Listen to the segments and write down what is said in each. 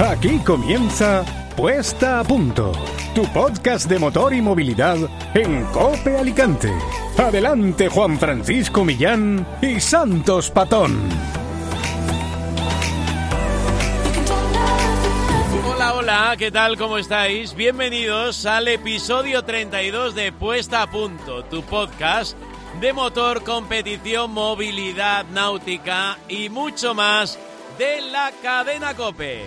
Aquí comienza Puesta a Punto, tu podcast de motor y movilidad en COPE Alicante. Adelante, Juan Francisco Millán y Santos Patón. Hola, ¿qué tal? ¿Cómo estáis? Bienvenidos al episodio 32 de Puesta a Punto, tu podcast de motor, competición, movilidad náutica y mucho más de la cadena COPE.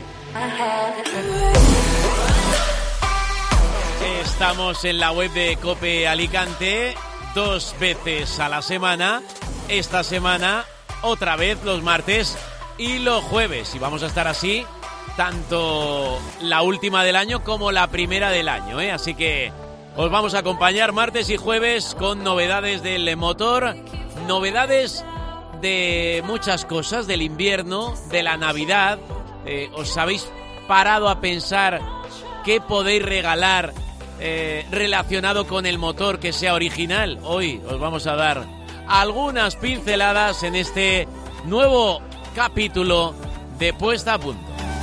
Estamos en la web de COPE Alicante 2 veces a la semana. Esta semana otra vez los martes y los jueves. Y vamos a estar así tanto la última del año como la primera del año, ¿eh? Así que os vamos a acompañar martes y jueves con novedades del motor, novedades de muchas cosas, del invierno, de la Navidad. ¿Os habéis parado a pensar qué podéis regalar relacionado con el motor que sea original? Hoy os vamos a dar algunas pinceladas en este nuevo capítulo de Puesta a Punto.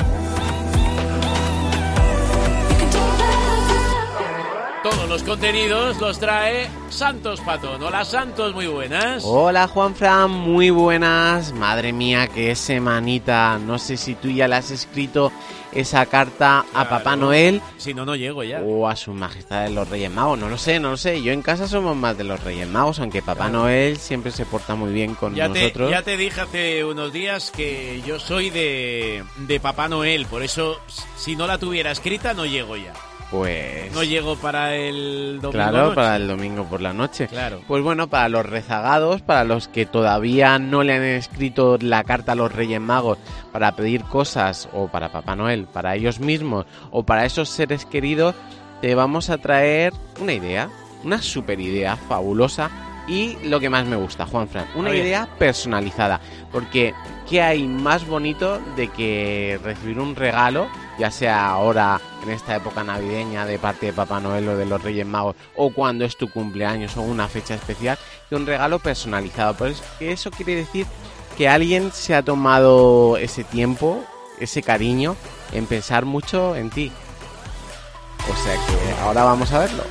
Todos los contenidos los trae Santos Patón. Hola Santos, muy buenas. Hola Juanfran, muy buenas. Madre mía, qué semanita. No sé si tú ya le has escrito esa carta a Papá Noel. Si no, no llego ya. O a Su Majestad de los Reyes Magos. No lo sé. Yo en casa somos más de los Reyes Magos, aunque Papá Noel siempre se porta muy bien con nosotros. Ya te dije hace unos días que yo soy de Papá Noel. Por eso, si no la tuviera escrita, no llego ya. Pues no llego para el domingo. Claro, noche. Para el domingo por la noche. Claro. Pues bueno, para los rezagados, para los que todavía no le han escrito la carta a los Reyes Magos para pedir cosas, o para Papá Noel, para ellos mismos, o para esos seres queridos, te vamos a traer una idea, una super idea fabulosa. Y lo que más me gusta, Juanfran, una idea personalizada. Porque ¿qué hay más bonito de que recibir un regalo, ya sea ahora en esta época navideña de parte de Papá Noel o de los Reyes Magos, o cuando es tu cumpleaños o una fecha especial, que un regalo personalizado? Pues eso quiere decir que alguien se ha tomado ese tiempo, ese cariño, en pensar mucho en ti. O sea que ahora vamos a verlo.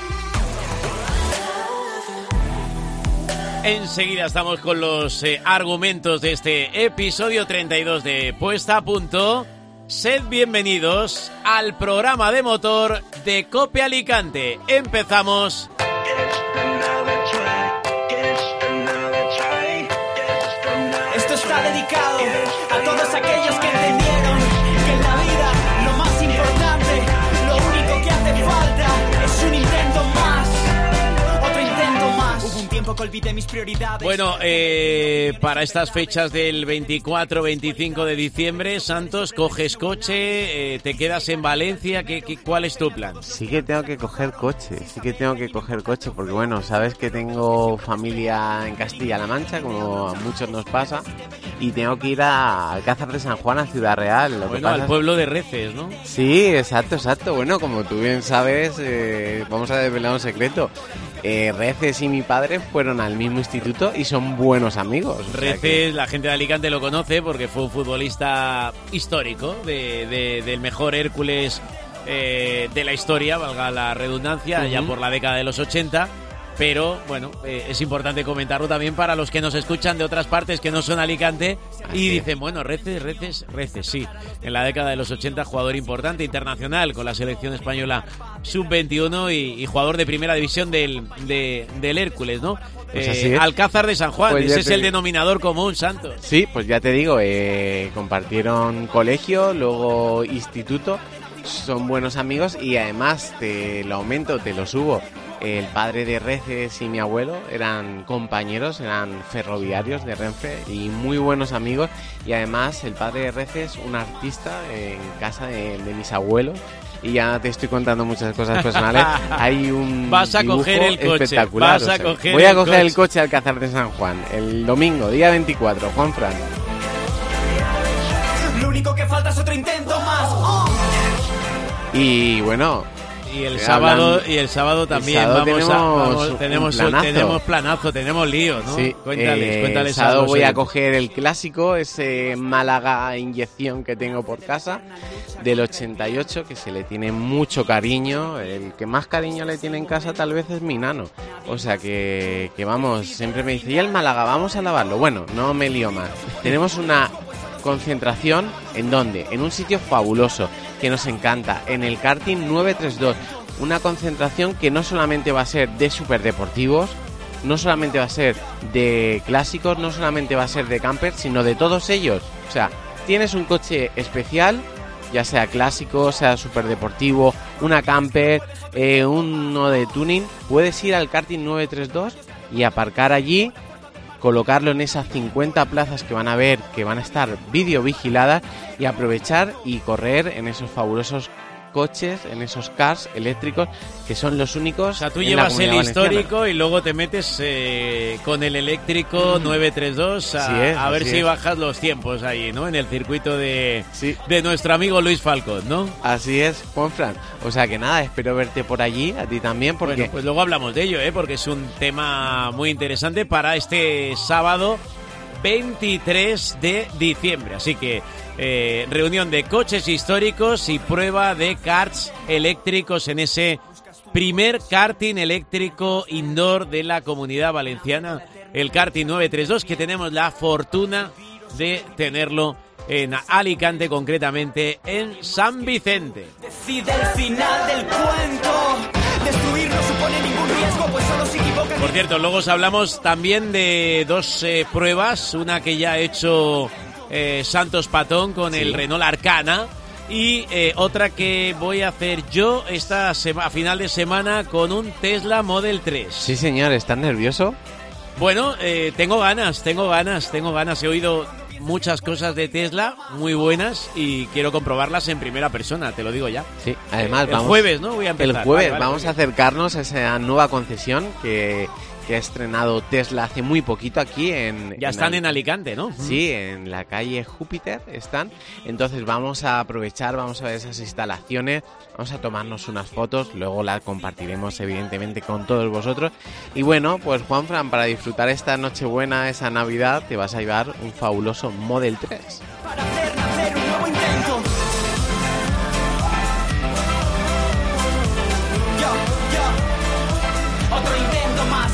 Enseguida estamos con los argumentos de este episodio 32 de Puesta a Punto. Sed bienvenidos al programa de motor de COPE Alicante. Empezamos. Esto está dedicado a todos aquellos que entendieron que en la vida lo más importante, lo único que hace falta es un intento más. Otro intento más. Hubo un tiempo que olvidé mis prioridades. Bueno, para estas fechas del 24-25 de diciembre, Santos, coges coche, te quedas en Valencia. ¿Cuál es tu plan? Sí que tengo que coger coche, porque bueno, sabes que tengo familia en Castilla-La Mancha, como a muchos nos pasa, y tengo que ir a Alcázar de San Juan, a Ciudad Real. Bueno, al pueblo de Reces, ¿no? Sí, exacto. Bueno, como tú bien sabes, vamos a desvelar un secreto. Reces y mi padre fueron al mismo instituto y son buenos amigos. Reces, la gente de Alicante lo conoce porque fue un futbolista histórico del mejor Hércules de la historia, valga la redundancia, ya por la década de los 80. Pero, bueno, es importante comentarlo también para los que nos escuchan de otras partes que no son Alicante y dicen, bueno, Reces, sí. En la década de los 80, jugador importante, internacional, con la selección española sub-21 y jugador de primera división del Hércules, ¿no? Pues así es. Alcázar de San Juan, pues ese es el denominador común, Santos. Sí, pues ya te digo, compartieron colegio, luego instituto, son buenos amigos y además te lo aumento, te lo subo. El padre de Reces y mi abuelo eran compañeros, eran ferroviarios de Renfe y muy buenos amigos. Y además el padre de Reces, un artista en casa de mis abuelos. Y ya te estoy contando muchas cosas personales. Hay un vas a coger el coche, espectacular. Voy a coger el coche al Alcázar de San Juan el domingo, día 24, Juanfran. Lo único que falta es otro intento más. Y bueno, Y el sábado también tenemos planazo, tenemos lío, ¿no? Sí, cuéntales. El sábado voy a coger el clásico, ese Málaga inyección que tengo por casa, del 88, que se le tiene mucho cariño. El que más cariño le tiene en casa tal vez es mi nano. O sea que vamos, siempre me dice, ¿y el Málaga? Vamos a lavarlo. Bueno, no me lío más. Tenemos una concentración, ¿en dónde? En un sitio fabuloso que nos encanta, en el karting 932. Una concentración que no solamente va a ser de superdeportivos, no solamente va a ser de clásicos, no solamente va a ser de campers, sino de todos ellos. O sea, tienes un coche especial, ya sea clásico, sea superdeportivo, una camper, uno de tuning, puedes ir al karting 932 y aparcar allí, colocarlo en esas 50 plazas que van a ver, que van a estar videovigiladas, y aprovechar y correr en esos fabulosos coches, en esos cars eléctricos que son los únicos. O sea, tú llevas el histórico y luego te metes con el eléctrico 932 a ver si bajas los tiempos ahí, ¿no? En el circuito de nuestro amigo Luis Falcón, ¿no? Así es, Juanfran. O sea que nada, espero verte por allí, a ti también, porque... Bueno, pues luego hablamos de ello, porque es un tema muy interesante para este sábado 23 de diciembre. Así que reunión de coches históricos y prueba de karts eléctricos en ese primer karting eléctrico indoor de la Comunidad Valenciana, el karting 932, que tenemos la fortuna de tenerlo en Alicante, concretamente en San Vicente. Decide el final del cuento. Destruir no supone ningún riesgo, pues solo se equivocan. Por cierto, luego os hablamos también de dos pruebas, una que ya ha hecho Santos Patón con el Renault Arcana, y otra que voy a hacer yo a final de semana con un Tesla Model 3. Sí, señor, ¿estás nervioso? Bueno, tengo ganas. He oído muchas cosas de Tesla muy buenas y quiero comprobarlas en primera persona, te lo digo ya. Sí, además el jueves, ¿no? Voy a empezar. El jueves vamos a acercarnos a esa nueva concesión que ha estrenado Tesla hace muy poquito aquí están en Alicante, ¿no? Sí, en la calle Júpiter están. Entonces vamos a aprovechar, vamos a ver esas instalaciones, vamos a tomarnos unas fotos, luego las compartiremos evidentemente con todos vosotros. Y bueno, pues Juanfran, para disfrutar esta Nochebuena, esa Navidad, te vas a llevar un fabuloso Model 3. Para hacer nacer un nuevo intento. Otro intento más.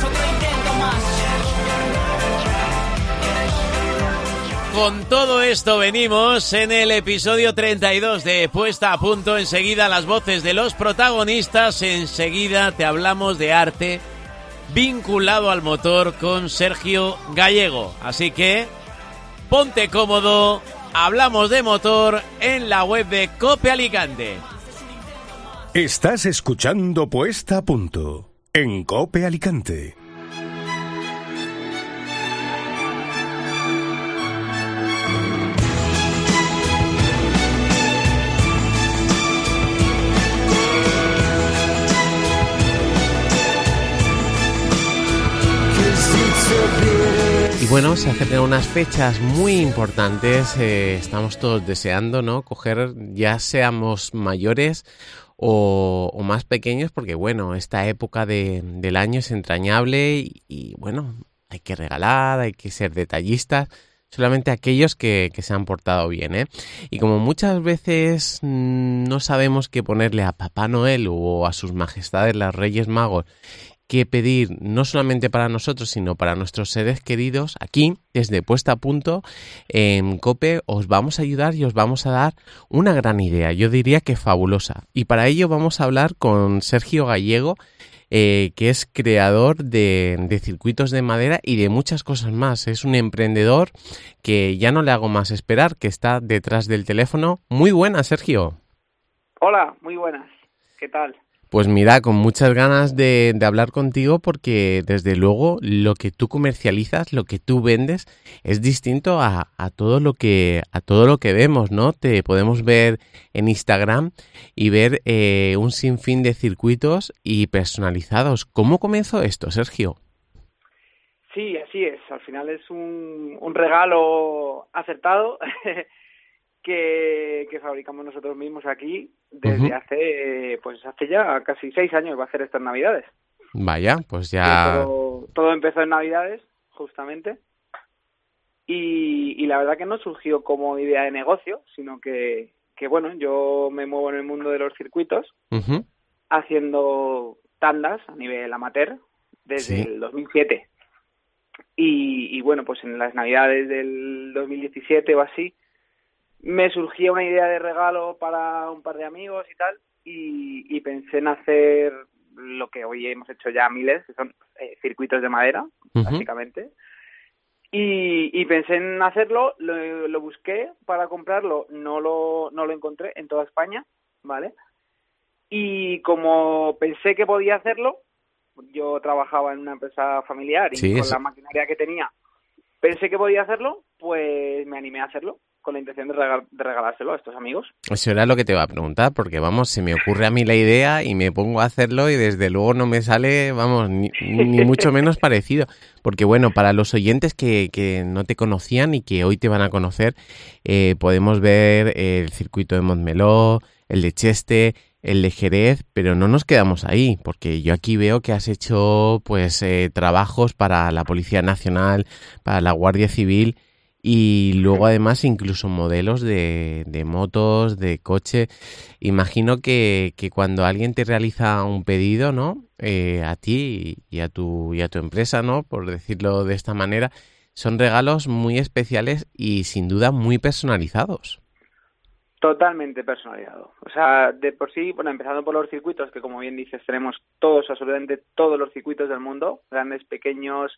Con todo esto venimos en el episodio 32 de Puesta a Punto. Enseguida las voces de los protagonistas, enseguida te hablamos de arte vinculado al motor con Sergio Gallego. Así que ponte cómodo, hablamos de motor en la web de COPE Alicante. Estás escuchando Puesta a Punto en COPE Alicante. Y bueno, se acercan unas fechas muy importantes, estamos todos deseando, ¿no? Coger, ya seamos mayores o más pequeños, porque bueno, esta época del año es entrañable y bueno, hay que regalar, hay que ser detallistas, solamente aquellos que se han portado bien, ¿eh? Y como muchas veces no sabemos qué ponerle a Papá Noel o a sus majestades las Reyes Magos, que pedir no solamente para nosotros, sino para nuestros seres queridos, aquí, desde Puesta a Punto, en COPE, os vamos a ayudar y os vamos a dar una gran idea, yo diría que fabulosa. Y para ello vamos a hablar con Sergio Gallego, que es creador de circuitos de madera y de muchas cosas más. Es un emprendedor que ya no le hago más esperar, que está detrás del teléfono. Muy buenas, Sergio. Hola, muy buenas. ¿Qué tal? Pues mira, con muchas ganas de hablar contigo, porque desde luego lo que tú comercializas, lo que tú vendes, es distinto a todo lo que vemos, ¿no? Te podemos ver en Instagram y ver un sinfín de circuitos y personalizados. ¿Cómo comenzó esto, Sergio? Sí, así es. Al final es un regalo acertado que fabricamos nosotros mismos aquí desde hace ya casi 6 años, va a hacer estas Navidades. Vaya, pues ya... Todo empezó en Navidades, justamente, y la verdad que no surgió como idea de negocio, sino que bueno, yo me muevo en el mundo de los circuitos, haciendo tandas a nivel amateur desde el 2007. Y bueno, pues en las Navidades del 2017 o así, me surgía una idea de regalo para un par de amigos y tal, y pensé en hacer lo que hoy hemos hecho ya miles, que son circuitos de madera, básicamente. Y pensé en hacerlo, lo busqué para comprarlo, no lo encontré en toda España, ¿vale? Y como pensé que podía hacerlo, yo trabajaba en una empresa familiar y con la maquinaria que tenía, pensé que podía hacerlo, pues me animé a hacerlo con la intención de regalárselo a estos amigos. Eso era lo que te iba a preguntar, porque vamos, se me ocurre a mí la idea y me pongo a hacerlo y desde luego no me sale, vamos, ni mucho menos parecido. Porque bueno, para los oyentes que no te conocían y que hoy te van a conocer, podemos ver el circuito de Montmeló, el de Cheste, el de Jerez, pero no nos quedamos ahí, porque yo aquí veo que has hecho pues trabajos para la Policía Nacional, para la Guardia Civil y luego además incluso modelos de motos, de coche. Imagino que cuando alguien te realiza un pedido, ¿no? A ti y a tu empresa, ¿no? Por decirlo de esta manera, son regalos muy especiales y sin duda muy personalizados. Totalmente personalizado. O sea, de por sí, bueno, empezando por los circuitos, que como bien dices, tenemos absolutamente todos los circuitos del mundo, grandes, pequeños,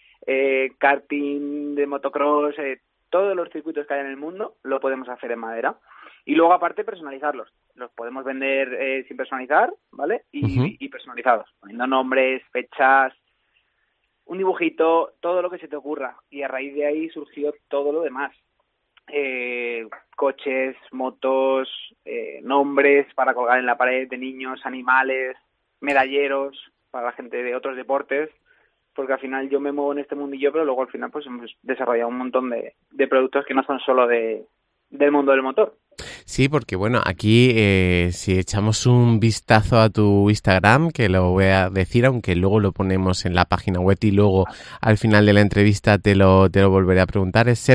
karting, de motocross, todos los circuitos que hay en el mundo lo podemos hacer en madera. Y luego, aparte, personalizarlos. Los podemos vender sin personalizar, ¿vale? Y personalizados, poniendo nombres, fechas, un dibujito, todo lo que se te ocurra. Y a raíz de ahí surgió todo lo demás. Coches, motos, nombres para colgar en la pared de niños, animales, medalleros para la gente de otros deportes, porque al final yo me muevo en este mundillo, pero luego al final pues hemos desarrollado un montón de productos que no son solo del mundo del motor. Sí, porque bueno, aquí si echamos un vistazo a tu Instagram, que lo voy a decir, aunque luego lo ponemos en la página web y luego al final de la entrevista te lo volveré a preguntar, es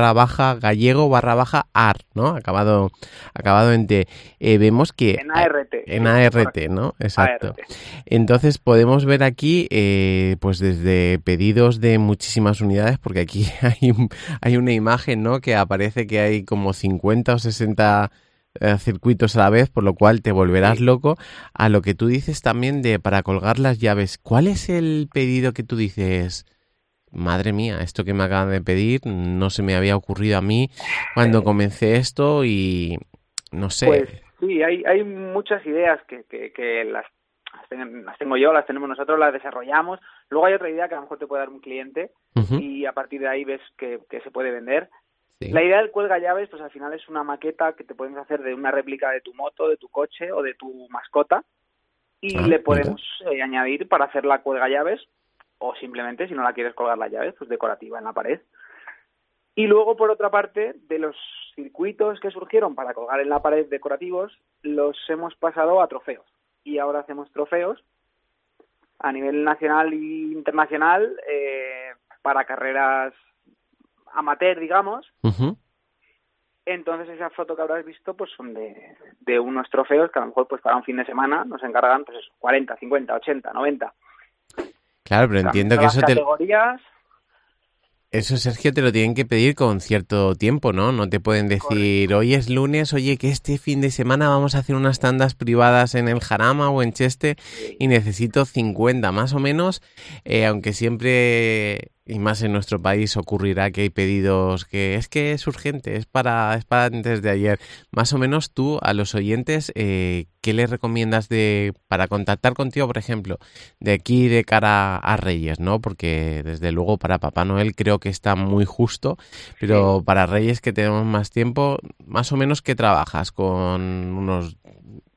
Sergio_Gallego_art, ¿no? Acabado en T. Vemos que... En ART. En ART, ¿no? Exacto. ART. Entonces podemos ver aquí, pues desde pedidos de muchísimas unidades, porque aquí hay una imagen, ¿no? Que aparece que hay como 50 o 60 circuitos a la vez, por lo cual te volverás loco. A lo que tú dices también de para colgar las llaves, ¿cuál es el pedido que tú dices, madre mía, esto que me acaban de pedir no se me había ocurrido a mí cuando comencé esto? Y no sé. Pues sí, hay muchas ideas que las tengo yo, las tenemos nosotros, las desarrollamos. Luego hay otra idea que a lo mejor te puede dar un cliente y a partir de ahí ves que se puede vender. Sí. La idea del cuelga llaves, pues al final es una maqueta que te puedes hacer de una réplica de tu moto, de tu coche o de tu mascota y le podemos añadir para hacer la cuelga llaves o simplemente, si no la quieres colgar las llaves, pues decorativa en la pared. Y luego, por otra parte, de los circuitos que surgieron para colgar en la pared decorativos, los hemos pasado a trofeos. Y ahora hacemos trofeos a nivel nacional e internacional para carreras amateur, digamos. Entonces esa foto que habrás visto pues son de unos trofeos que a lo mejor pues para un fin de semana nos encargan pues eso, 40, 50, 80, 90. Claro, pero entiendo que eso categorías... Eso, Sergio, te lo tienen que pedir con cierto tiempo, ¿no? No te pueden decir, hoy es lunes, oye, que este fin de semana vamos a hacer unas tandas privadas en el Jarama o en Cheste y necesito 50, más o menos, aunque siempre, y más en nuestro país, ocurrirá que hay pedidos que es urgente, es para antes de ayer. Más o menos tú, a los oyentes, ¿qué les recomiendas para contactar contigo, por ejemplo, de aquí de cara a Reyes, ¿no? Porque desde luego para Papá Noel creo que está muy justo, pero sí, para Reyes que tenemos más tiempo, más o menos ¿qué trabajas? ¿Con unos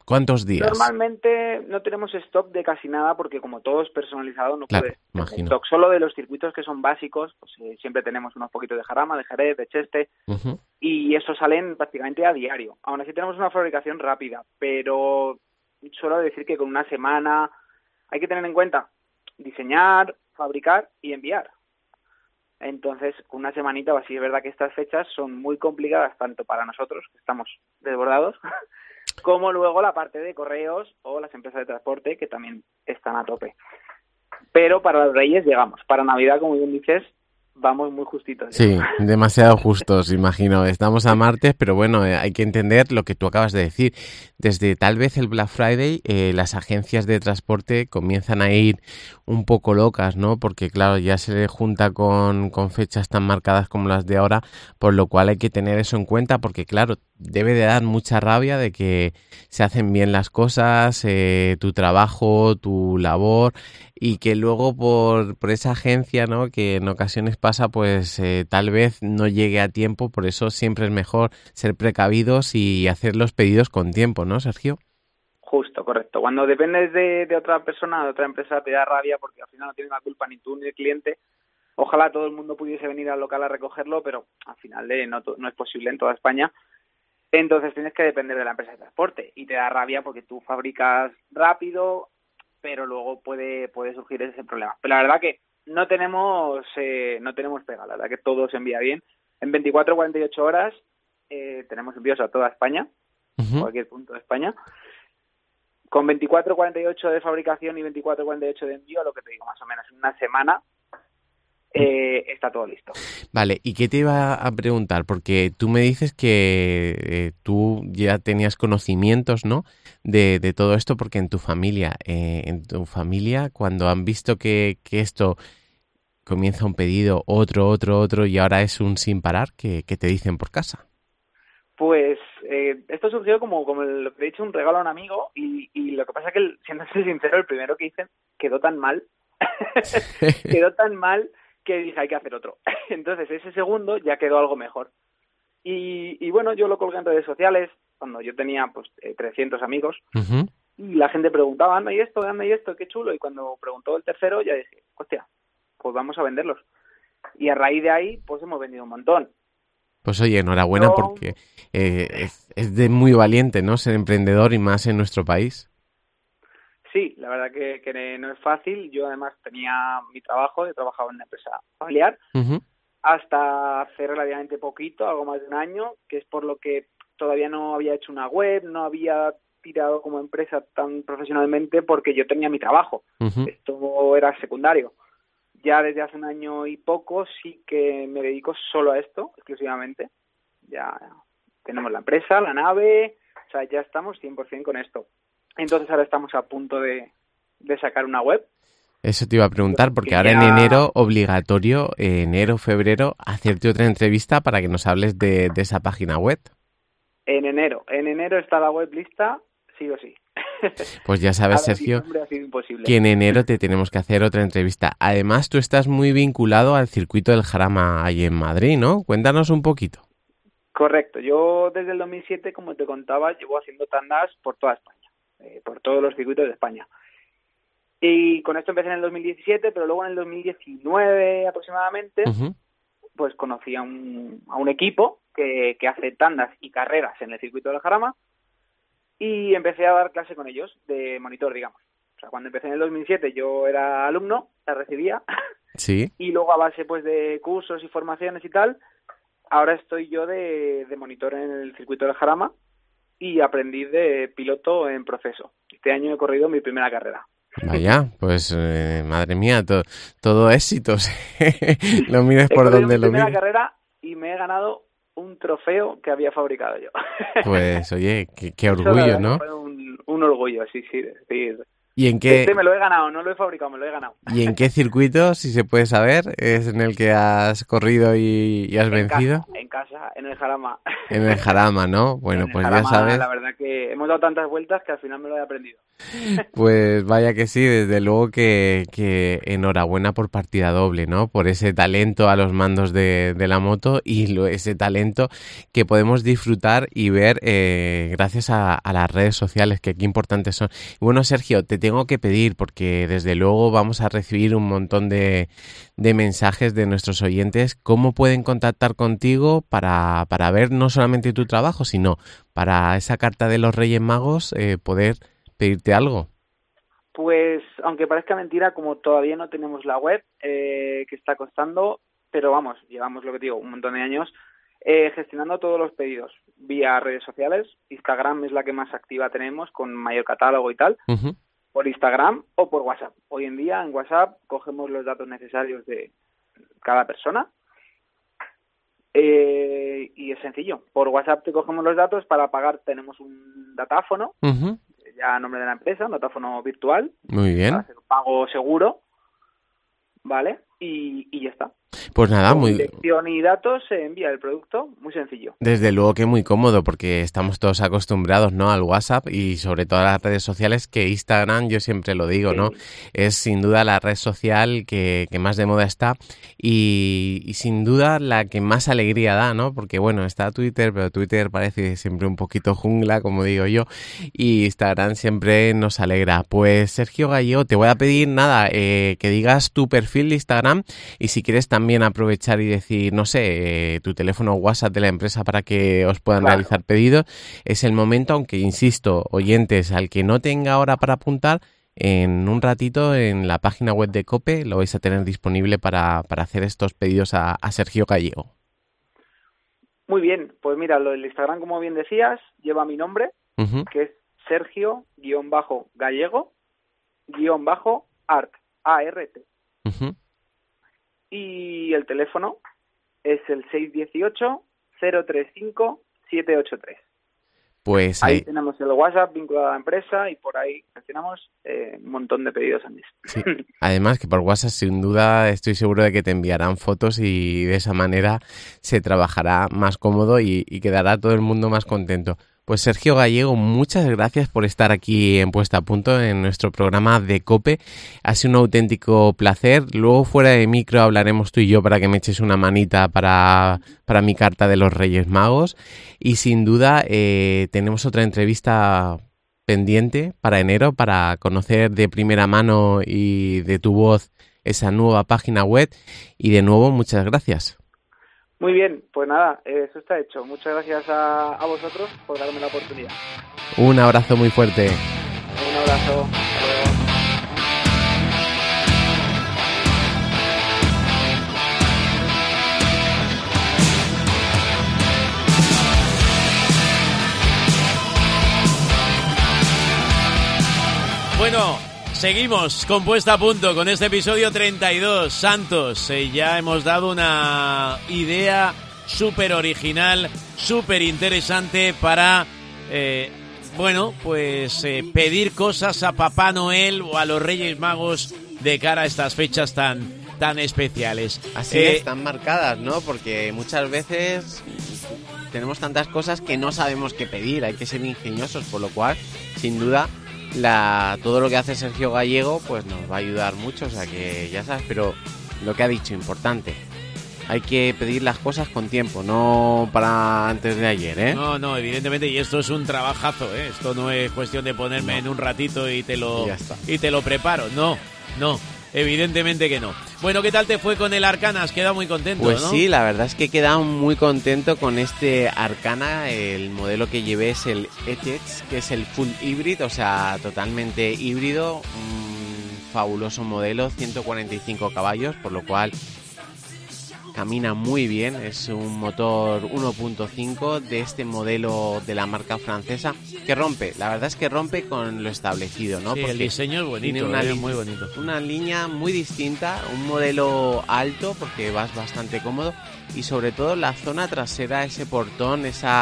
¿Cuántos días? Normalmente no tenemos stock de casi nada porque como todo es personalizado no Claro, puedes tener imagino. stock. Solo de los circuitos que son básicos, pues siempre tenemos unos poquitos de Jarama, de Jerez, de Cheste, Ujú. y esos salen prácticamente a diario. Aún así tenemos una fabricación rápida, pero suelo decir que con una semana hay que tener en cuenta diseñar, fabricar y enviar. Entonces, con una semanita o así, es verdad que estas fechas son muy complicadas tanto para nosotros, que estamos desbordados, como luego la parte de correos o las empresas de transporte que también están a tope. Pero para los Reyes llegamos. Para Navidad, como bien dices, vamos muy justitos. Sí, demasiado justos, imagino. Estamos a martes, pero bueno, hay que entender lo que tú acabas de decir. Desde tal vez el Black Friday, las agencias de transporte comienzan a ir un poco locas, ¿no? Porque claro, ya se le junta con fechas tan marcadas como las de ahora, por lo cual hay que tener eso en cuenta, porque claro, debe de dar mucha rabia de que se hacen bien las cosas, tu trabajo, tu labor, y que luego por esa agencia, ¿no? Que en ocasiones pasa, pues tal vez no llegue a tiempo. Por eso siempre es mejor ser precavidos y hacer los pedidos con tiempo, ¿no, Sergio? Justo, correcto. Cuando dependes de otra persona, de otra empresa, te da rabia porque al final no tienes la culpa ni tú ni el cliente. Ojalá todo el mundo pudiese venir al local a recogerlo, pero al final no es posible en toda España. Entonces tienes que depender de la empresa de transporte y te da rabia porque tú fabricas rápido, pero luego puede surgir ese problema. Pero la verdad que no tenemos pega, la verdad que todo se envía bien. En 24 o 48 horas tenemos envíos a toda España, cualquier punto de España. Con 24 o 48 de fabricación y 24 o 48 de envío, lo que te digo, más o menos en una semana está todo listo. Vale, ¿y qué te iba a preguntar? Porque tú me dices que tú ya tenías conocimientos, ¿no? De todo esto, porque en tu familia, cuando han visto que esto comienza un pedido, otro, y ahora es un sin parar, ¿qué te dicen por casa? Pues esto surgió como lo que he dicho, un regalo a un amigo, y lo que pasa es que, siendo sincero, el primero que hice quedó tan mal, que dije, hay que hacer otro. Entonces, ese segundo ya quedó algo mejor. Y bueno, yo lo colgué en redes sociales, cuando yo tenía pues 300 amigos, y la gente preguntaba, anda y esto, qué chulo. Y cuando preguntó el tercero, ya dije, hostia, pues vamos a venderlos. Y a raíz de ahí, pues hemos vendido un montón. Pues oye, enhorabuena, porque es de muy valiente, ¿no? Ser emprendedor y más en nuestro país. Sí, la verdad que no es fácil. Yo además tenía mi trabajo, he trabajado en una empresa familiar hasta hace relativamente poquito, algo más de un año, que es por lo que todavía no había hecho una web, no había tirado como empresa tan profesionalmente porque yo tenía mi trabajo. Esto era secundario. Ya desde hace un año y poco sí que me dedico solo a esto, exclusivamente. Ya tenemos la empresa, la nave, o sea, ya estamos 100% con esto. Entonces ahora estamos a punto de sacar una web. Eso te iba a preguntar, porque ahora en enero, obligatorio, enero, febrero, hacerte otra entrevista para que nos hables de esa página web. En enero está la web lista, sí o sí. Pues ya sabes, Sergio, que en enero te tenemos que hacer otra entrevista. Además, tú estás muy vinculado al circuito del Jarama ahí en Madrid, ¿no? Cuéntanos un poquito. Correcto. Yo desde el 2007, como te contaba, llevo haciendo tandas por toda España, por todos los circuitos de España. Y con esto empecé en el 2017, pero luego en el 2019 aproximadamente, pues conocí a un equipo que hace tandas y carreras en el circuito del Jarama, y empecé a dar clase con ellos de monitor, digamos. O sea, cuando empecé en el 2007 yo era alumno, la recibía, sí, y luego a base pues de cursos y formaciones y tal, ahora estoy yo de monitor en el circuito del Jarama y aprendí de piloto en proceso. Este año he corrido mi primera carrera. Vaya, pues madre mía, todo éxitos. Lo mires por donde lo mires. He corrido mi primera carrera y me he ganado un trofeo que había fabricado yo. Pues oye, qué orgullo, ¿no? Fue un orgullo, sí, de decir, ¿Y en qué? Me lo he ganado, no lo he fabricado, me lo he ganado. ¿Y en qué circuito, si se puede saber, es en el que has corrido y has vencido? En casa, en el Jarama. En el Jarama, ¿no? Bueno, pues Jarama, ya sabes. La verdad que hemos dado tantas vueltas que al final me lo he aprendido. Pues vaya que sí, desde luego que enhorabuena por partida doble, ¿no? Por ese talento a los mandos de la moto y ese talento que podemos disfrutar y ver gracias a las redes sociales, que qué importantes son. Y bueno, Sergio, te tengo que pedir, porque desde luego vamos a recibir un montón de mensajes de nuestros oyentes, cómo pueden contactar contigo para ver no solamente tu trabajo, sino para esa carta de los Reyes Magos poder pedirte algo. Pues, aunque parezca mentira, como todavía no tenemos la web, que está costando, pero vamos, llevamos, lo que digo, un montón de años gestionando todos los pedidos vía redes sociales. Instagram es la que más activa tenemos, con mayor catálogo y tal, por Instagram o por WhatsApp. Hoy en día en WhatsApp cogemos los datos necesarios de cada persona y es sencillo. Por WhatsApp te cogemos los datos. Para pagar tenemos un datáfono, ya a nombre de la empresa, un datáfono virtual. Muy bien. Para hacer un pago seguro, ¿vale? Y ya está. Pues nada, Con dirección y datos se envía el producto, muy sencillo. Desde luego que muy cómodo, porque estamos todos acostumbrados, ¿no?, al WhatsApp y sobre todo a las redes sociales, que Instagram, yo siempre lo digo, ¿no?, es sin duda la red social que más de moda está y sin duda la que más alegría da, ¿no?, porque bueno, está Twitter, pero Twitter parece siempre un poquito jungla, como digo yo, y Instagram siempre nos alegra. Pues Sergio Gallego, te voy a pedir nada, que digas tu perfil de Instagram y si quieres también aprovechar y decir, no sé, tu teléfono WhatsApp de la empresa para que os puedan realizar pedidos. Es el momento, aunque insisto, oyentes, al que no tenga hora para apuntar, en un ratito en la página web de COPE lo vais a tener disponible para hacer estos pedidos a Sergio Gallego. Muy bien, pues mira, lo del Instagram, como bien decías, lleva mi nombre, que es Sergio-Gallego-Art, ART. Y el teléfono es el 618-035-783. Pues ahí tenemos el WhatsApp vinculado a la empresa y por ahí gestionamos un montón de pedidos al mes. Sí. Además que por WhatsApp sin duda estoy seguro de que te enviarán fotos y de esa manera se trabajará más cómodo y quedará todo el mundo más contento. Pues Sergio Gallego, muchas gracias por estar aquí en Puesta a Punto en nuestro programa de COPE. Ha sido un auténtico placer. Luego fuera de micro hablaremos tú y yo para que me eches una manita para mi carta de los Reyes Magos. Y sin duda tenemos otra entrevista pendiente para enero para conocer de primera mano y de tu voz esa nueva página web. Y de nuevo, muchas gracias. Muy bien, pues nada, eso está hecho. Muchas gracias a vosotros por darme la oportunidad. Un abrazo muy fuerte. Un abrazo. Hasta luego. Bueno, seguimos con Puesta a Punto con este episodio 32. Santos, ya hemos dado una idea súper original, súper interesante para, pedir cosas a Papá Noel o a los Reyes Magos de cara a estas fechas tan especiales. Así están marcadas, ¿no? Porque muchas veces tenemos tantas cosas que no sabemos qué pedir, hay que ser ingeniosos, por lo cual, sin duda, todo lo que hace Sergio Gallego pues nos va a ayudar mucho, o sea que ya sabes, pero lo que ha dicho, importante, hay que pedir las cosas con tiempo, no para antes de ayer, ¿eh? No, evidentemente, y esto es un trabajazo, ¿eh? Esto no es cuestión de ponerme en un ratito y te lo preparo, no, evidentemente que no. Bueno, ¿qué tal te fue con el Arcana? Has quedado muy contento, pues, ¿no? Sí, la verdad es que he quedado muy contento con este Arcana. El modelo que llevé es el E-Tex, que es el Full Hybrid, o sea, totalmente híbrido. Un fabuloso modelo, 145 caballos, por lo cual camina muy bien. Es un motor 1.5 de este modelo de la marca francesa que rompe, la verdad es que rompe con lo establecido, ¿no? Sí, porque el diseño es bonito, tiene muy bonito. Una línea muy distinta, un modelo alto porque vas bastante cómodo y sobre todo la zona trasera, ese portón, esa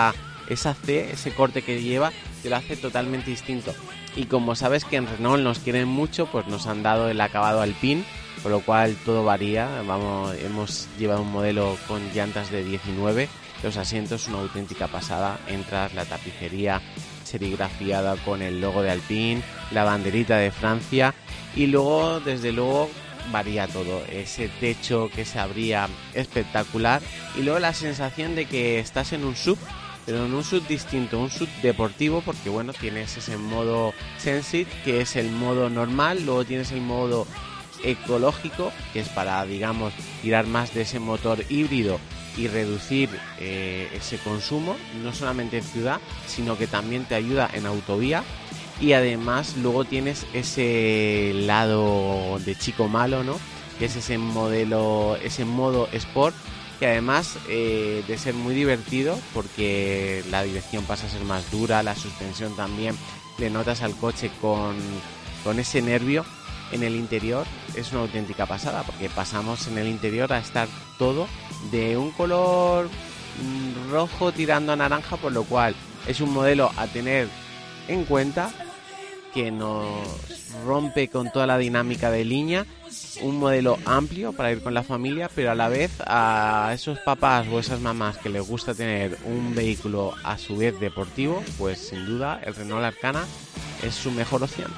esa C, ese corte que lleva, te lo hace totalmente distinto. Y como sabes que en Renault nos quieren mucho, pues nos han dado el acabado Alpine, con lo cual todo varía. Hemos llevado un modelo con llantas de 19, los asientos una auténtica pasada. Entras, la tapicería serigrafiada con el logo de Alpine, la banderita de Francia, y luego, desde luego, varía todo. Ese techo que se abría espectacular, y luego la sensación de que estás en un SUV, pero en un SUV distinto, un SUV deportivo, porque bueno, tienes ese modo Sensit, que es el modo normal, luego tienes el modo ecológico, que es para, digamos, tirar más de ese motor híbrido y reducir ese consumo, no solamente en ciudad, sino que también te ayuda en autovía. Y además luego tienes ese lado de chico malo, ¿no? Que es ese modo Sport, que además de ser muy divertido, porque la dirección pasa a ser más dura, la suspensión también, le notas al coche con ese nervio. En el interior es una auténtica pasada, porque pasamos en el interior a estar todo de un color rojo tirando a naranja, por lo cual es un modelo a tener en cuenta, que nos rompe con toda la dinámica de línea, un modelo amplio para ir con la familia, pero a la vez a esos papás o esas mamás que les gusta tener un vehículo a su vez deportivo, pues sin duda el Renault Arcana es su mejor opción.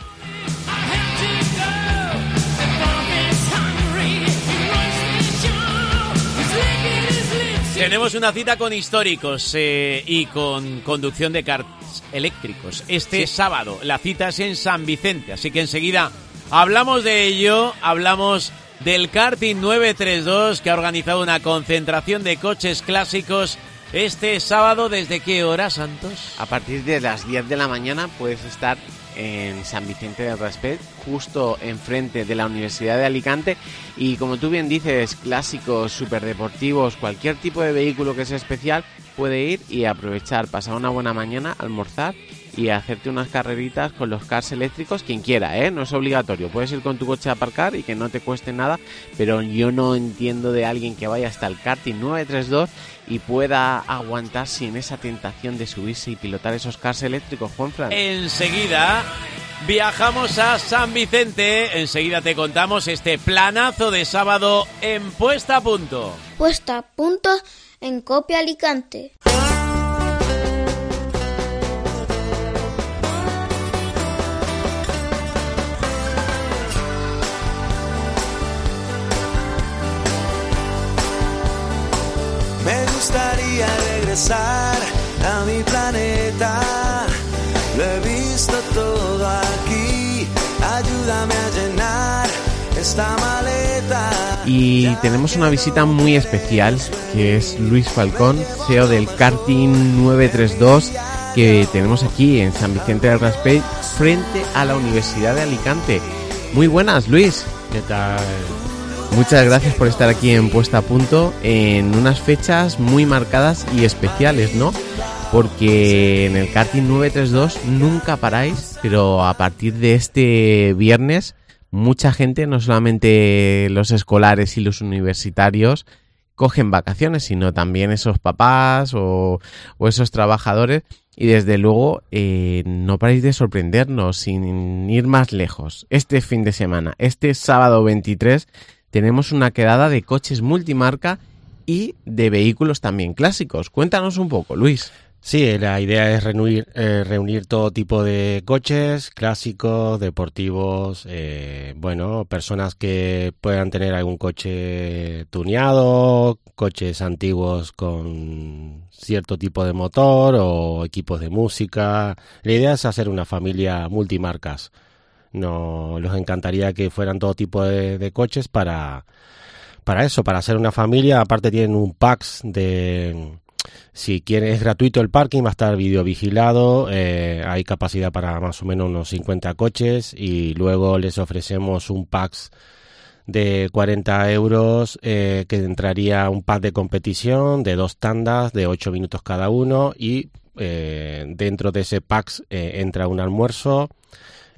Tenemos una cita con históricos y con conducción de karts eléctricos. Este sábado la cita es en San Vicente, así que enseguida hablamos de ello. Hablamos del karting 932, que ha organizado una concentración de coches clásicos este sábado. ¿Desde qué hora, Santos? A partir de las 10 de la mañana puedes estar en San Vicente del Raspet, justo enfrente de la Universidad de Alicante, y como tú bien dices, clásicos, superdeportivos, cualquier tipo de vehículo que sea especial puede ir y aprovechar, pasar una buena mañana, almorzar y hacerte unas carreritas con los cars eléctricos, quien quiera, no es obligatorio, puedes ir con tu coche a aparcar y que no te cueste nada, pero yo no entiendo de alguien que vaya hasta el karting 932 y pueda aguantar sin esa tentación de subirse y pilotar esos cars eléctricos, Juanfran. Enseguida viajamos a San Vicente, enseguida te contamos este planazo de sábado en Puesta a Punto. Puesta a Punto en Cope Alicante. Me gustaría regresar a mi planeta. Lo he visto todo aquí. Ayúdame a llenar esta maleta. Y tenemos una visita muy especial, que es Luis Falcón, CEO del karting 932, que tenemos aquí en San Vicente del Raspet, frente a la Universidad de Alicante. Muy buenas, Luis. ¿Qué tal? Muchas gracias por estar aquí en Puesta a Punto en unas fechas muy marcadas y especiales, ¿no? Porque en el karting 932 nunca paráis, pero a partir de este viernes mucha gente, no solamente los escolares y los universitarios, cogen vacaciones, sino también esos papás o esos trabajadores. Y desde luego no paréis de sorprendernos, sin ir más lejos. Este fin de semana, este sábado 23, tenemos una quedada de coches multimarca y de vehículos también clásicos. Cuéntanos un poco, Luis. Sí, la idea es reunir todo tipo de coches clásicos, deportivos, personas que puedan tener algún coche tuneado, coches antiguos con cierto tipo de motor o equipos de música. La idea es hacer una familia multimarcas. Nos encantaría que fueran todo tipo de coches para eso, para hacer una familia. Aparte tienen un packs de... Si quieres, es gratuito el parking, va a estar videovigilado, hay capacidad para más o menos unos 50 coches y luego les ofrecemos un pack de 40 euros que entraría un pack de competición de 2 tandas de 8 minutos cada uno y dentro de ese pack entra un almuerzo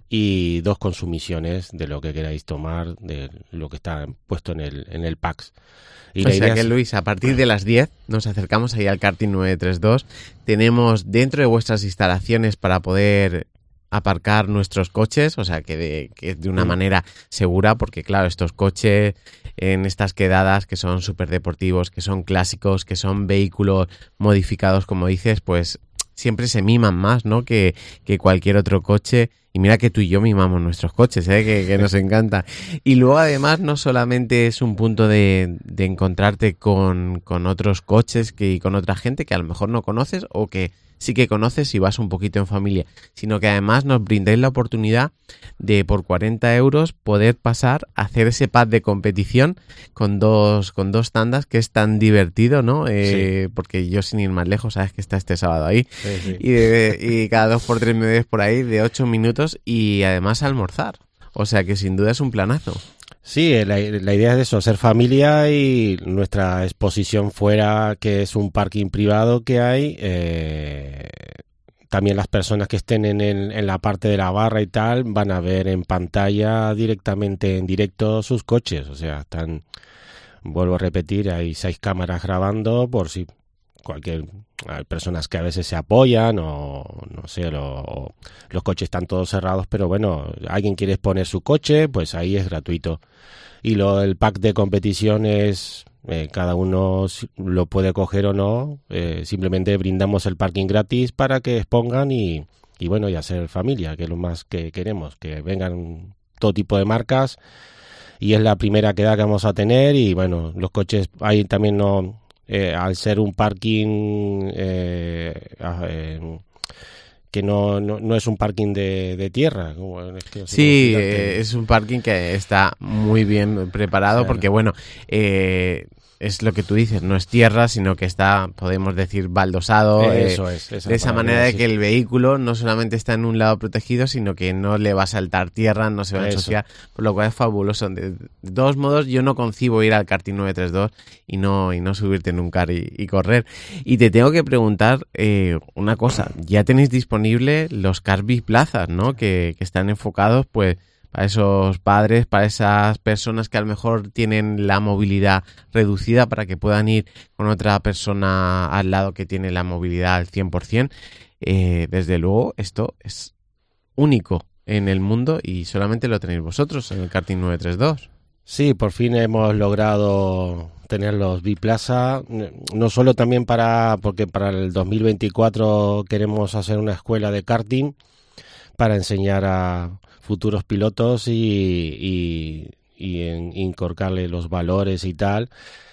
y 2 consumiciones de lo que queráis tomar, de lo que está puesto en el packs. Y o sea que, Luis, a partir de las 10 nos acercamos ahí al karting 932. Tenemos dentro de vuestras instalaciones para poder aparcar nuestros coches, o sea que de una manera segura, porque claro, estos coches en estas quedadas que son súper deportivos, que son clásicos, que son vehículos modificados, como dices, pues siempre se miman más, ¿no? Que cualquier otro coche. Y mira que tú y yo mimamos nuestros coches, que nos encanta. Y luego además no solamente es un punto de encontrarte con otros coches y con otra gente que a lo mejor no conoces o que sí que conoces si vas un poquito en familia, sino que además nos brindáis la oportunidad de por 40 euros poder pasar a hacer ese pad de competición con dos tandas, que es tan divertido, ¿no? Sí. Porque yo, sin ir más lejos, sabes que está este sábado ahí, Sí. y cada 2x3 me ves por ahí de 8 minutos y además almorzar, o sea que sin duda es un planazo. Sí, la idea es eso, ser familia, y nuestra exposición fuera, que es un parking privado que hay, también las personas que estén en la parte de la barra y tal van a ver en pantalla directamente en directo sus coches, o sea, vuelvo a repetir, hay 6 cámaras grabando por si hay personas que a veces se apoyan o no sé, los coches están todos cerrados, pero bueno, alguien quiere exponer su coche, pues ahí es gratuito. Y el pack de competición es, cada uno lo puede coger o no, simplemente brindamos el parking gratis para que expongan y bueno, y hacer familia, que es lo más que queremos, que vengan todo tipo de marcas, y es la primera quedada que vamos a tener. Y bueno, los coches ahí también al ser un parking que no es un parking de tierra. Sí, es un parking que está muy bien preparado, claro. Porque bueno, es lo que tú dices, no es tierra, sino que está, podemos decir, baldosado. Eso es. De esa manera de que el vehículo no solamente está en un lado protegido, sino que no le va a saltar tierra, no se va a ensuciar, por lo cual es fabuloso. De todos modos, yo no concibo ir al karting 932 y no subirte en un car y correr. Y te tengo que preguntar una cosa, ya tenéis disponible los cars biplazas, ¿no? Que están enfocados, pues, para esos padres, para esas personas que a lo mejor tienen la movilidad reducida, para que puedan ir con otra persona al lado que tiene la movilidad al 100%. Desde luego, esto es único en el mundo y solamente lo tenéis vosotros en el karting 932. Sí, por fin hemos logrado tener los biplaza, no solo también porque para el 2024 queremos hacer una escuela de karting para enseñar a futuros pilotos y inculcarle los valores y tal.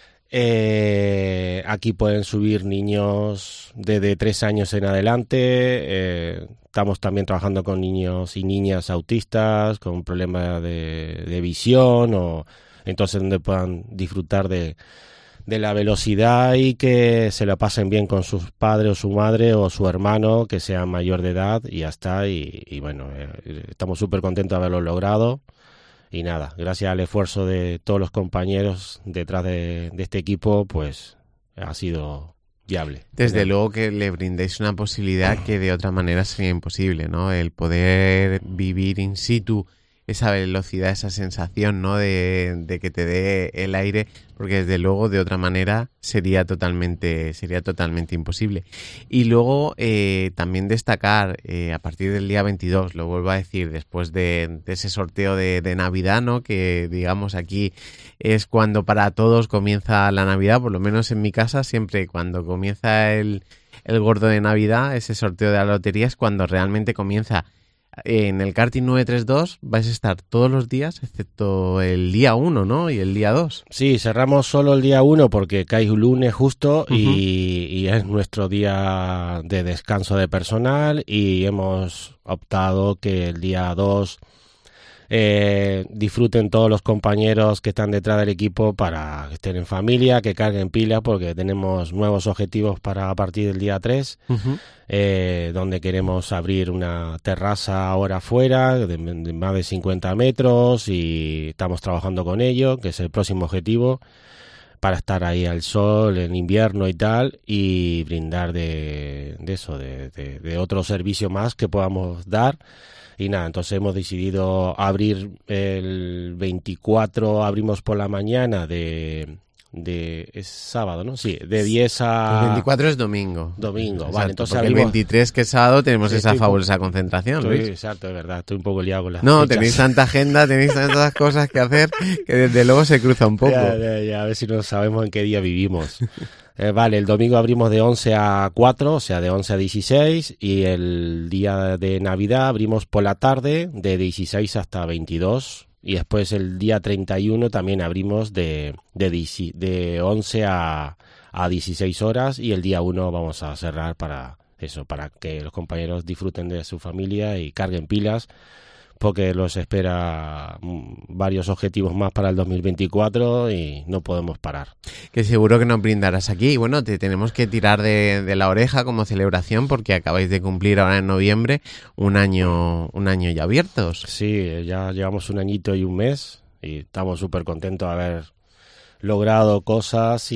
Aquí pueden subir niños de 3 años en adelante. Estamos también trabajando con niños y niñas autistas con problemas de visión, entonces donde puedan disfrutar de la velocidad y que se la pasen bien con sus padres o su madre o su hermano que sea mayor de edad, y ya está. Y bueno, estamos súper contentos de haberlo logrado. Y nada, gracias al esfuerzo de todos los compañeros detrás de este equipo, pues ha sido viable. Desde luego que le brindéis una posibilidad que de otra manera sería imposible, ¿no? El poder vivir in situ esa velocidad, esa sensación, ¿no? De que te dé el aire, porque desde luego de otra manera sería totalmente imposible. Y luego también destacar, a partir del día 22, lo vuelvo a decir, después de ese sorteo de Navidad, ¿no? Que digamos aquí es cuando para todos comienza la Navidad, por lo menos en mi casa, siempre cuando comienza el gordo de Navidad, ese sorteo de la lotería es cuando realmente comienza. En el karting 932 vais a estar todos los días, excepto el día 1, ¿no? Y el día 2. Sí, cerramos solo el día 1 porque cae un lunes justo, y es nuestro día de descanso de personal, y hemos optado que el día 2 disfruten todos los compañeros que están detrás del equipo, para que estén en familia, que carguen pilas, porque tenemos nuevos objetivos para a partir del día 3, donde queremos abrir una terraza ahora afuera de más de 50 metros, y estamos trabajando con ello, que es el próximo objetivo, para estar ahí al sol en invierno y tal, y brindar de otro servicio más que podamos dar. Y nada, entonces hemos decidido abrir el 24, abrimos por la mañana es sábado, ¿no? Sí, de 10 a... El 24 es domingo. Domingo, exacto, vale. Entonces porque abrimos... el 23, que es sábado, tenemos esa fabulosa concentración, Luis. Exacto, es verdad, estoy un poco liado con las No, fechas. tenéis tanta agenda, tenéis tantas cosas que hacer, que desde luego se cruza un poco. Ya, a ver si no sabemos en qué día vivimos. Vale, el domingo abrimos de 11 a 4, o sea, de 11 a 16, y el día de Navidad abrimos por la tarde de 16 hasta 22, y después el día 31 también abrimos de 11 a 16 horas, y el día 1 vamos a cerrar para que los compañeros disfruten de su familia y carguen pilas, porque los espera varios objetivos más para el 2024 y no podemos parar. Que seguro que nos brindarás aquí. Y bueno, te tenemos que tirar de la oreja como celebración, porque acabáis de cumplir ahora en noviembre un año ya abiertos. Sí, ya llevamos un añito y un mes y estamos súper contentos de haber logrado cosas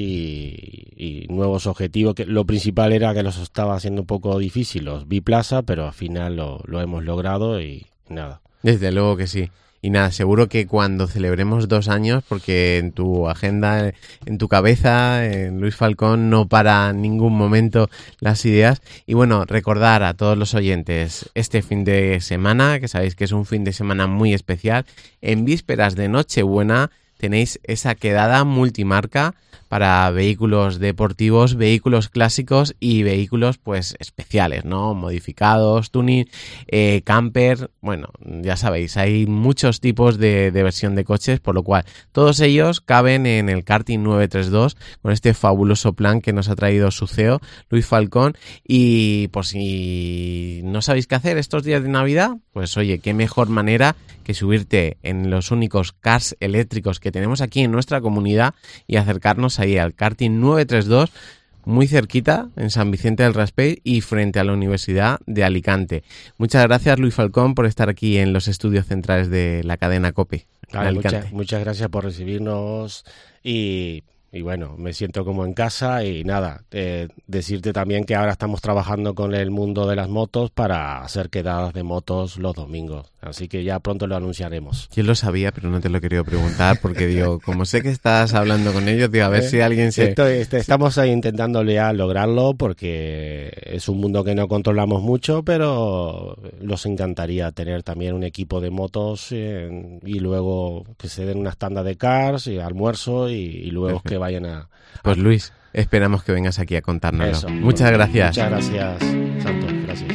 y nuevos objetivos. Que lo principal era que los estaba haciendo un poco difícil, los Biplaza, pero al final lo hemos logrado y nada. Desde luego que sí. Y nada, seguro que cuando celebremos 2 años, porque en tu agenda, en tu cabeza, en Luis Falcón, no para en ningún momento las ideas. Y bueno, recordar a todos los oyentes este fin de semana, que sabéis que es un fin de semana muy especial, en vísperas de Nochebuena tenéis esa quedada multimarca para vehículos deportivos, vehículos clásicos y vehículos pues especiales, ¿no? Modificados, tuning, camper, bueno, ya sabéis, hay muchos tipos de versión de coches, por lo cual todos ellos caben en el Karting 932 con este fabuloso plan que nos ha traído su CEO, Luis Falcón. Y por si no sabéis qué hacer estos días de Navidad, pues oye, qué mejor manera que subirte en los únicos cars eléctricos que tenemos aquí en nuestra comunidad y acercarnos ahí al Karting 932, muy cerquita, en San Vicente del Raspey y frente a la Universidad de Alicante. Muchas gracias, Luis Falcón, por estar aquí en los estudios centrales de la cadena COPE. Vale, muchas gracias por recibirnos y bueno, me siento como en casa y nada, decirte también que ahora estamos trabajando con el mundo de las motos para hacer quedadas de motos los domingos, así que ya pronto lo anunciaremos. Yo lo sabía, pero no te lo quería preguntar porque digo, como sé que estás hablando con ellos, digo, a ver si alguien se... Estamos ahí intentando ya lograrlo porque es un mundo que no controlamos mucho, pero nos encantaría tener también un equipo de motos y luego que se den unas tandas de cars y almuerzo y luego que vayan a... Pues Luis, esperamos que vengas aquí a contárnoslo. Eso. Muchas gracias. Muchas gracias, Santos. Gracias.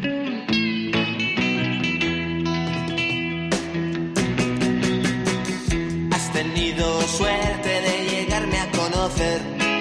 Has tenido suerte de llegarme a conocer.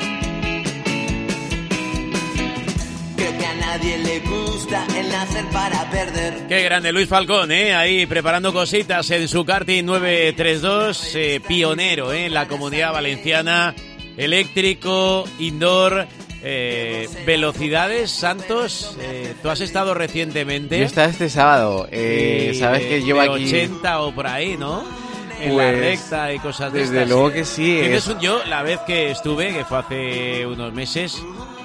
Creo que a nadie le gusta el nacer para perder. Qué grande Luis Falcón, ahí preparando cositas en su Karting 932, pionero en la Comunidad Valenciana, eléctrico, indoor, velocidades. Santos, tú has estado recientemente. Yo estaba este sábado, sabes que llevo de aquí 80 o por ahí, ¿no? En pues, la recta y cosas de desde estas. luego que sí. Yo la vez que estuve, que fue hace unos meses,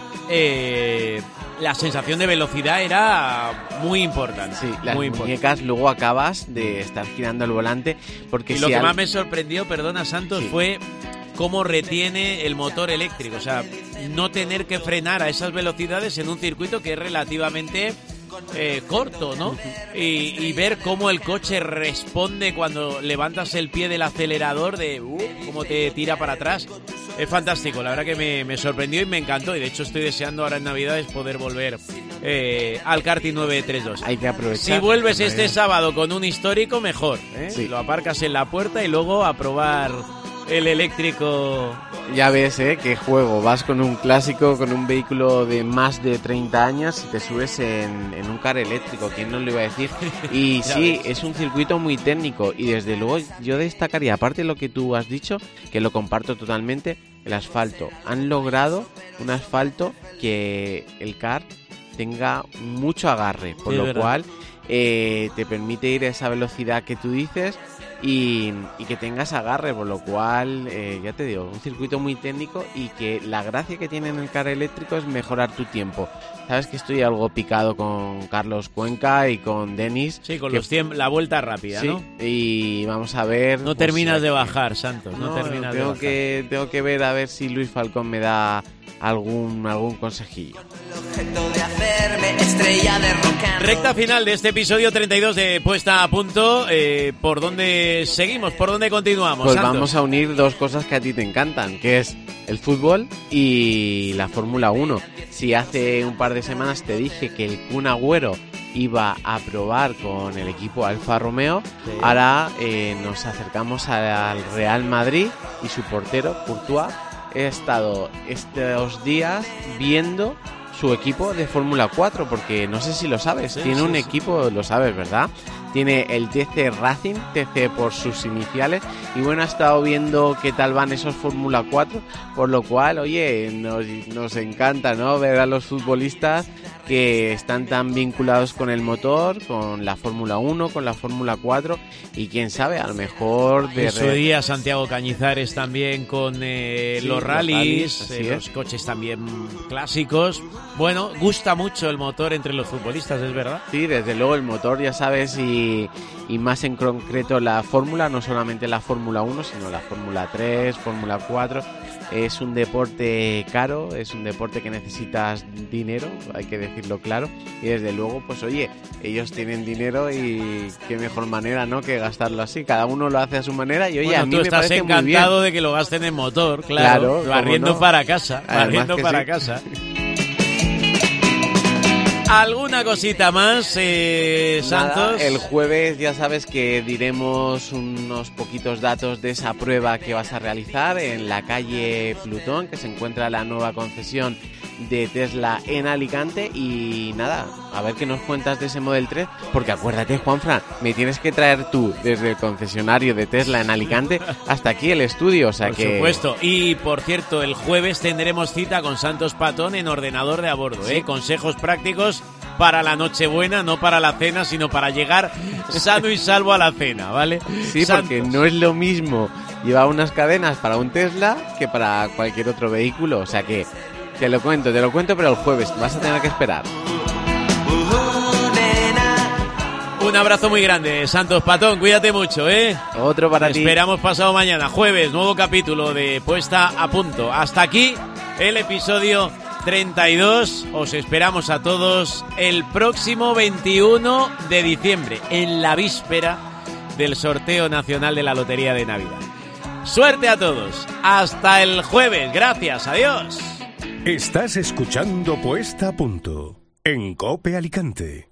la sensación de velocidad era muy importante. Sí, las muy muñecas importante. luego acabas de estar girando el volante porque Y lo que más me sorprendió, perdona Santos, fue cómo retiene el motor eléctrico. O sea, no tener que frenar a esas velocidades en un circuito que es relativamente corto, ¿no? Y ver cómo el coche responde cuando levantas el pie del acelerador, de cómo te tira para atrás. Es fantástico, la verdad que me sorprendió y me encantó. Y de hecho estoy deseando ahora en Navidades poder volver al Karting 932. Hay que aprovechar. Si vuelves este sábado con un histórico, mejor, Sí. Lo aparcas en la puerta y luego a probar el eléctrico. Ya ves, qué juego. Vas con un clásico, con un vehículo de más de 30 años y te subes en un car eléctrico. ¿Quién nos lo iba a decir? Y sí, ves. es un circuito muy técnico y desde luego yo destacaría, aparte de lo que tú has dicho, que lo comparto totalmente, el asfalto. Han logrado un asfalto que el car tenga mucho agarre, por Sí, lo verdad. cual te permite ir a esa velocidad que tú dices y que tengas agarre, por lo cual, ya te digo, un circuito muy técnico y que la gracia que tiene en el kart eléctrico es mejorar tu tiempo. Sabes que estoy algo picado con Carlos Cuenca y con Denis. Sí, con la vuelta rápida, sí, ¿no? Y vamos a ver... No terminas de bajar, Santos, no terminas de bajar. Tengo que ver a ver si Luis Falcón me da algún consejillo. Recta final de este episodio 32 de Puesta a Punto. ¿Por dónde seguimos? ¿Por dónde continuamos, Pues Santos? vamos a unir dos cosas que a ti te encantan, que es el fútbol y la Fórmula 1. Si hace un par de semanas te dije que el Kun Agüero iba a probar con el equipo Alfa Romeo, sí. Ahora nos acercamos al Real Madrid y su portero, Courtois. He estado estos días viendo su equipo de Fórmula 4, porque no sé si lo sabes, tiene un equipo, lo sabes, ¿verdad? Tiene el TC Racing, TC por sus iniciales, y bueno, ha estado viendo qué tal van esos Fórmula 4, por lo cual, oye, nos encanta, ¿no?, ver a los futbolistas que están tan vinculados con el motor, con la Fórmula 1, con la Fórmula 4, y quién sabe, a lo mejor... En su día Santiago Cañizares también con los rallies, los coches también clásicos. Bueno, gusta mucho el motor entre los futbolistas, ¿es verdad? Sí, desde luego el motor, ya sabes, y más en concreto la Fórmula, no solamente la Fórmula 1, sino la Fórmula 3, Fórmula 4... Es un deporte caro, es un deporte que necesitas dinero, hay que decirlo claro, y desde luego, pues oye, ellos tienen dinero y qué mejor manera, ¿no?, que gastarlo así. Cada uno lo hace a su manera y oye, bueno, a mí me parece muy bien. Tú estás encantado de que lo gasten en motor, claro, barriendo para casa, barriendo para casa. ¿Alguna cosita más, Santos? Nada, el jueves ya sabes que diremos unos poquitos datos de esa prueba que vas a realizar en la calle Plutón, que se encuentra la nueva concesión de Tesla en Alicante. Y nada, a ver qué nos cuentas de ese Model 3, porque acuérdate, Juanfran, me tienes que traer tú desde el concesionario de Tesla en Alicante hasta aquí el estudio, o sea por supuesto. Y por cierto, el jueves tendremos cita con Santos Patón en Ordenador de a Bordo, ¿sí? Consejos prácticos para la Nochebuena, no para la cena, sino para llegar sano y salvo a la cena, ¿vale? Sí, Santos. Porque no es lo mismo llevar unas cadenas para un Tesla que para cualquier otro vehículo, o sea que te lo cuento, pero el jueves vas a tener que esperar. Un abrazo muy grande, Santos Patón, cuídate mucho, ¿eh? Otro para ti. Esperamos pasado mañana, jueves, nuevo capítulo de Puesta a Punto. Hasta aquí el episodio 32. Os esperamos a todos el próximo 21 de diciembre, en la víspera del sorteo nacional de la Lotería de Navidad. Suerte a todos. Hasta el jueves. Gracias. Adiós. Estás escuchando Puesta a Punto en COPE Alicante.